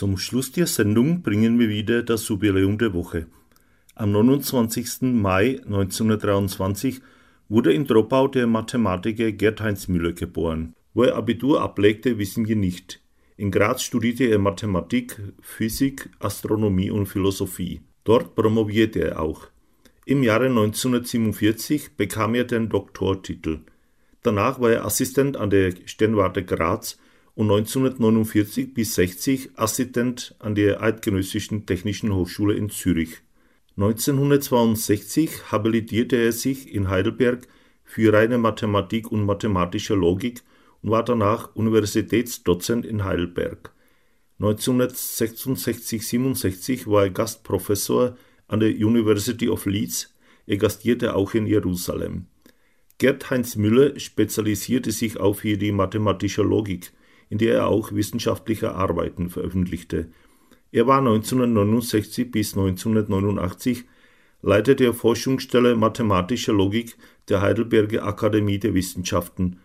Zum Schluss der Sendung bringen wir wieder das Jubiläum der Woche. Am 29. Mai 1923 wurde in Troppau der Mathematiker Gerd-Heinz Müller geboren. Wo er Abitur ablegte, wissen wir nicht. In Graz studierte er Mathematik, Physik, Astronomie und Philosophie. Dort promovierte er auch. Im Jahre 1947 bekam er den Doktortitel. Danach war er Assistent an der Sternwarte Graz und 1949 bis 60 Assistent an der Eidgenössischen Technischen Hochschule in Zürich. 1962 habilitierte er sich in Heidelberg für reine Mathematik und mathematische Logik und war danach Universitätsdozent in Heidelberg. 1966/67 war er Gastprofessor an der University of Leeds. Er gastierte auch in Jerusalem. Gerd-Heinz Müller spezialisierte sich auf die mathematische Logik, in der er auch wissenschaftliche Arbeiten veröffentlichte. Er war 1969 bis 1989 Leiter der Forschungsstelle Mathematische Logik der Heidelberger Akademie der Wissenschaften.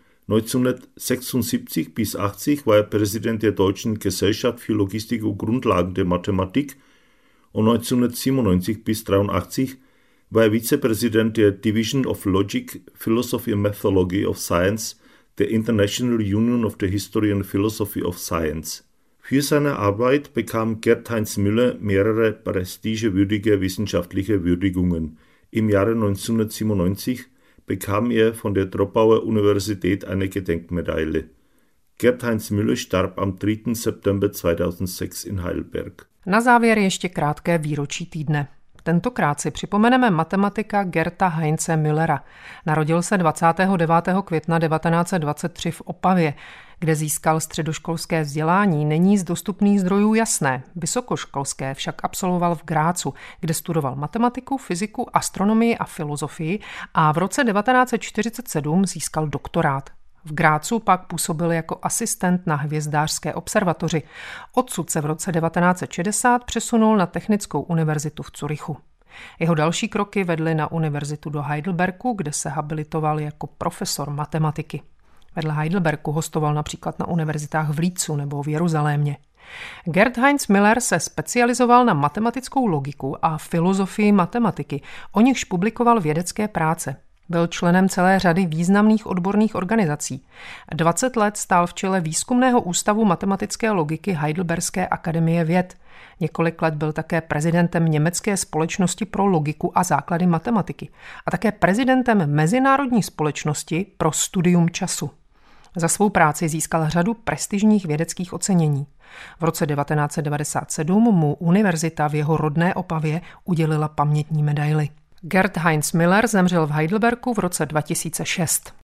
1976 bis 80 war er Präsident der Deutschen Gesellschaft für Logistik und Grundlagen der Mathematik und 1997 bis 83 war er Vizepräsident der Division of Logic, Philosophy and Methodology of Science der International Union of the History and Philosophy of Science. Für seine Arbeit bekam Gerd-Heinz Müller mehrere prestigewürdige wissenschaftliche Würdigungen. Im Jahre 1997 bekam er von der Troppauer Universität eine Gedenkmedaille. Gerd-Heinz Müller starb am 3. September 2006 in Heidelberg. Na závěr ještě krátké výročí týdne. Tentokrát si připomeneme matematika Gerta Heinze Müllera. Narodil se 29. května 1923 v Opavě, kde získal středoškolské vzdělání, není z dostupných zdrojů jasné. Vysokoškolské však absolvoval v Grácu, kde studoval matematiku, fyziku, astronomii a filozofii a v roce 1947 získal doktorát. V Grácu pak působil jako asistent na hvězdářské observatoři. Odsud se v roce 1960 přesunul na Technickou univerzitu v Curychu. Jeho další kroky vedly na univerzitu do Heidelbergu, kde se habilitoval jako profesor matematiky. Vedle Heidelbergu hostoval například na univerzitách v Leedsu nebo v Jeruzalémě. Gerd-Heinz Müller se specializoval na matematickou logiku a filozofii matematiky, o nichž publikoval vědecké práce. Byl členem celé řady významných odborných organizací. 20 let stál v čele výzkumného ústavu matematické logiky Heidelberské akademie věd. Několik let byl také prezidentem Německé společnosti pro logiku a základy matematiky a také prezidentem Mezinárodní společnosti pro studium času. Za svou práci získal řadu prestižních vědeckých ocenění. V roce 1997 mu univerzita v jeho rodné Opavě udělila pamětní medaili. Gerd-Heinz Müller zemřel v Heidelbergu v roce 2006.